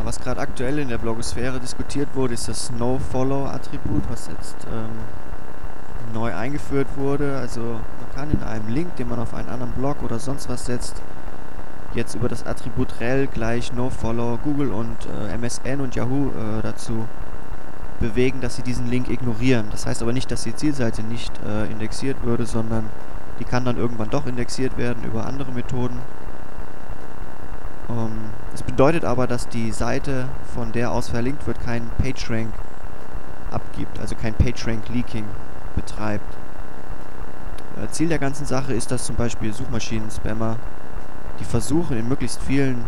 Was gerade aktuell in der Blogosphäre diskutiert wurde, ist das NoFollow-Attribut, was jetzt neu eingeführt wurde. Also man kann in einem Link, den man auf einen anderen Blog oder sonst was setzt, jetzt über das Attribut rel gleich NoFollow Google und MSN und Yahoo dazu bewegen, dass sie diesen Link ignorieren. Das heißt aber nicht, dass die Zielseite nicht indexiert würde, sondern die kann dann irgendwann doch indexiert werden über andere Methoden. Das bedeutet aber, dass die Seite, von der aus verlinkt wird, keinen PageRank abgibt, also kein PageRank-Leaking betreibt. Ziel der ganzen Sache ist, dass zum Beispiel Suchmaschinen-Spammer, die versuchen, in möglichst vielen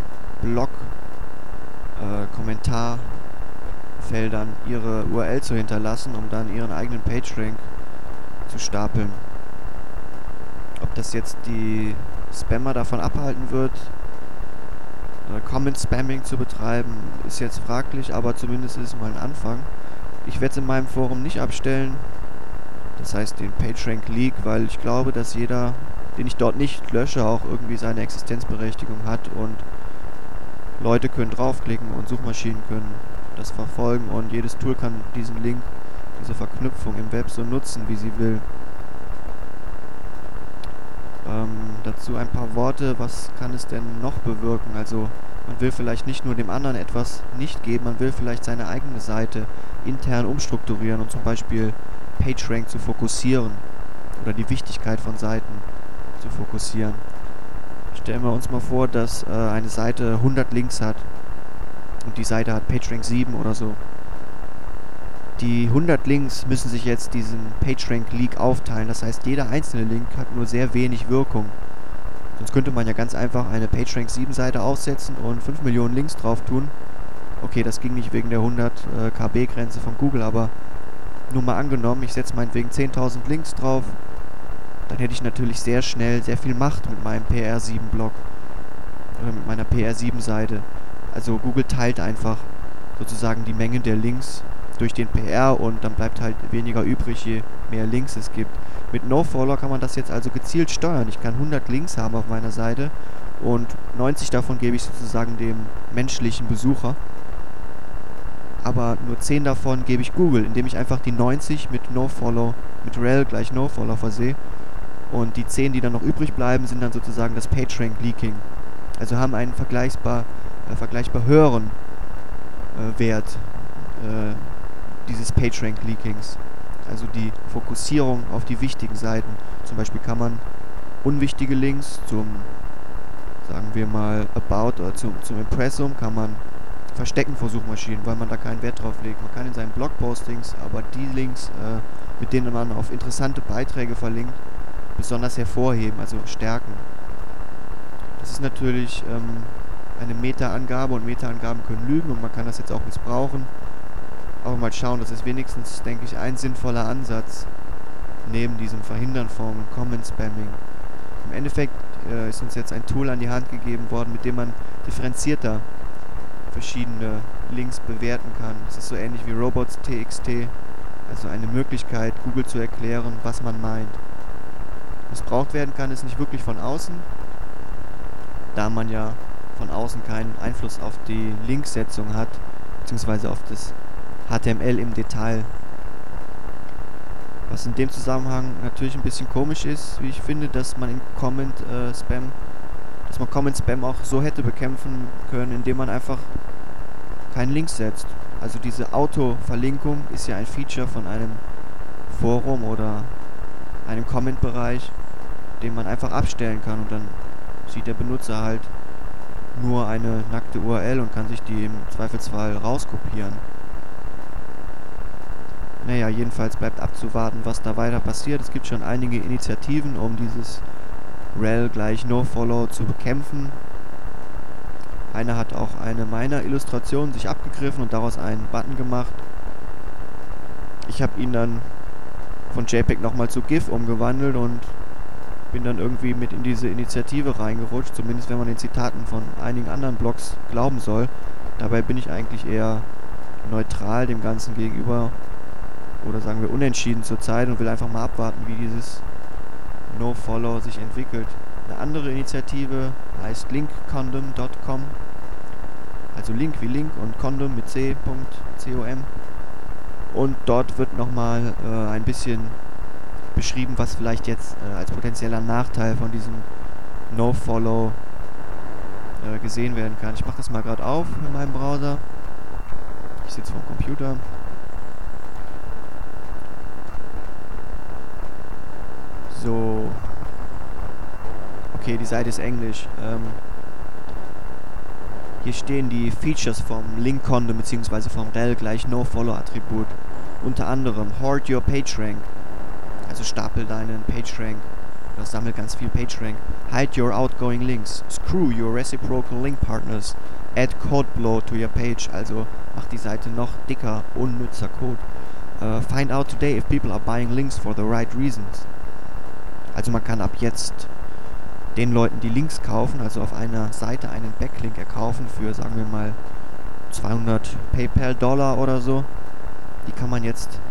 Blog-Kommentarfeldern ihre URL zu hinterlassen, um dann ihren eigenen PageRank zu stapeln. Ob das jetzt die Spammer davon abhalten wird, Comment-Spamming zu betreiben, ist jetzt fraglich, aber zumindest ist es mal ein Anfang. Ich werde es in meinem Forum nicht abstellen, das heißt den PageRank-Leak, weil ich glaube, dass jeder, den ich dort nicht lösche, auch irgendwie seine Existenzberechtigung hat und Leute können draufklicken und Suchmaschinen können das verfolgen und jedes Tool kann diesen Link, diese Verknüpfung im Web so nutzen, wie sie will. Dazu ein paar Worte, was kann es denn noch bewirken? Also man will vielleicht nicht nur dem anderen etwas nicht geben, man will vielleicht seine eigene Seite intern umstrukturieren und zum Beispiel PageRank zu fokussieren oder die Wichtigkeit von Seiten zu fokussieren. Stellen wir uns mal vor, dass eine Seite 100 Links hat und die Seite hat PageRank 7 oder so. Die 100 Links müssen sich jetzt diesen PageRank-Leak aufteilen. Das heißt, jeder einzelne Link hat nur sehr wenig Wirkung. Sonst könnte man ja ganz einfach eine PageRank 7 Seite aufsetzen und 5 Millionen Links drauf tun. Okay, das ging nicht wegen der 100 KB Grenze von Google, aber nur mal angenommen, ich setze meinetwegen 10.000 Links drauf, dann hätte ich natürlich sehr schnell sehr viel Macht mit meinem PR7-Blog oder mit meiner PR7-Seite. Also Google teilt einfach sozusagen die Menge der Links durch den PR und dann bleibt halt weniger übrig, je mehr Links es gibt. Mit NoFollow kann man das jetzt also gezielt steuern. Ich kann 100 Links haben auf meiner Seite und 90 davon gebe ich sozusagen dem menschlichen Besucher. Aber nur 10 davon gebe ich Google, indem ich einfach die 90 mit NoFollow, mit rel gleich NoFollow versehe. Und die 10, die dann noch übrig bleiben, sind dann sozusagen das PageRank-Leaking. Also haben einen vergleichbar höheren Wert dieses PageRank-Leakings. Also die Fokussierung auf die wichtigen Seiten. Zum Beispiel kann man unwichtige Links zum, sagen wir mal, About oder zum Impressum kann man verstecken vor Suchmaschinen, weil man da keinen Wert drauf legt. Man kann in seinen Blogpostings aber die Links, mit denen man auf interessante Beiträge verlinkt, besonders hervorheben, also stärken. Das ist natürlich eine Meta-Angabe und Meta-Angaben können lügen und man kann das jetzt auch missbrauchen. Aber mal schauen, das ist wenigstens, denke ich, ein sinnvoller Ansatz neben diesem Verhindern von Comment-Spamming. Im Endeffekt ist uns jetzt ein Tool an die Hand gegeben worden, mit dem man differenzierter verschiedene Links bewerten kann. Das ist so ähnlich wie Robots.txt, also eine Möglichkeit, Google zu erklären, was man meint. Missbraucht werden kann es nicht wirklich von außen, da man ja von außen keinen Einfluss auf die Linksetzung hat, beziehungsweise auf das HTML im Detail. Was in dem Zusammenhang natürlich ein bisschen komisch ist, wie ich finde, dass man Comment-Spam auch so hätte bekämpfen können, indem man einfach keinen Link setzt. Also diese Auto-Verlinkung ist ja ein Feature von einem Forum oder einem Comment-Bereich, den man einfach abstellen kann und dann sieht der Benutzer halt nur eine nackte URL und kann sich die im Zweifelsfall rauskopieren. Naja, jedenfalls bleibt abzuwarten, was da weiter passiert. Es gibt schon einige Initiativen, um dieses rel gleich NoFollow zu bekämpfen. Einer hat auch eine meiner Illustrationen sich abgegriffen und daraus einen Button gemacht. Ich habe ihn dann von JPEG nochmal zu GIF umgewandelt und bin dann irgendwie mit in diese Initiative reingerutscht, zumindest wenn man den Zitaten von einigen anderen Blogs glauben soll. Dabei bin ich eigentlich eher neutral dem Ganzen gegenüber oder sagen wir unentschieden zurzeit und will einfach mal abwarten, wie dieses NoFollow sich entwickelt. Eine andere Initiative heißt linkcondom.com, also Link wie Link und Condom mit C.com. Und dort wird nochmal ein bisschen beschrieben, was vielleicht jetzt als potenzieller Nachteil von diesem No-Follow gesehen werden kann. Ich mache das mal gerade auf in meinem Browser. Ich sitze vor dem Computer. So. Okay, die Seite ist Englisch. Hier stehen die Features vom Link-Condom bzw. vom rel gleich No-Follow-Attribut. Unter anderem Hoard your PageRank. Also stapel deinen PageRank. Oder sammel ganz viel PageRank. Hide your outgoing links. Screw your reciprocal link partners. Add code blow to your page. Also mach die Seite noch dicker. Unnützer Code. Find out today if people are buying links for the right reasons. Also man kann ab jetzt den Leuten, die Links kaufen, also auf einer Seite einen Backlink erkaufen für, sagen wir mal, 200 PayPal-Dollar oder so. Die kann man jetzt,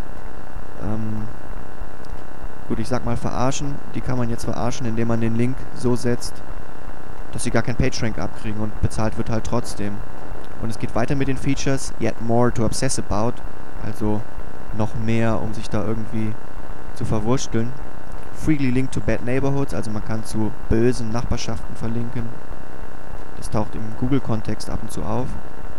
gut, ich sag mal verarschen. Die kann man jetzt verarschen, indem man den Link so setzt, dass sie gar kein PageRank abkriegen und bezahlt wird halt trotzdem. Und es geht weiter mit den Features, yet more to obsess about, also noch mehr, um sich da irgendwie zu verwursteln. Freely link to bad neighborhoods, also man kann zu bösen Nachbarschaften verlinken. Das taucht im Google-Kontext ab und zu auf.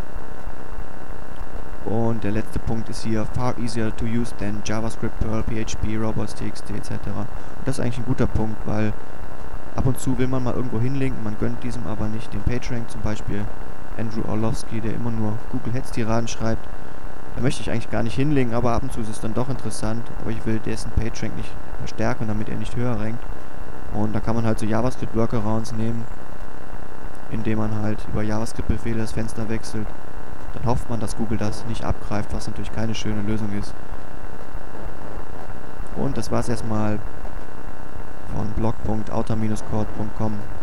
Und der letzte Punkt ist hier, far easier to use than JavaScript, Perl, PHP, Robots, TXT etc. Und das ist eigentlich ein guter Punkt, weil ab und zu will man mal irgendwo hinlinken, man gönnt diesem aber nicht den PageRank, zum Beispiel Andrew Orlovsky, der immer nur Google-Heads-Tiraden schreibt. Da möchte ich eigentlich gar nicht hinlegen, aber ab und zu ist es dann doch interessant. Aber ich will dessen PageRank nicht verstärken, damit er nicht höher rankt. Und da kann man halt so JavaScript-Workarounds nehmen, indem man halt über JavaScript-Befehle das Fenster wechselt. Dann hofft man, dass Google das nicht abgreift, was natürlich keine schöne Lösung ist. Und das war's erstmal von blog.outer-code.com.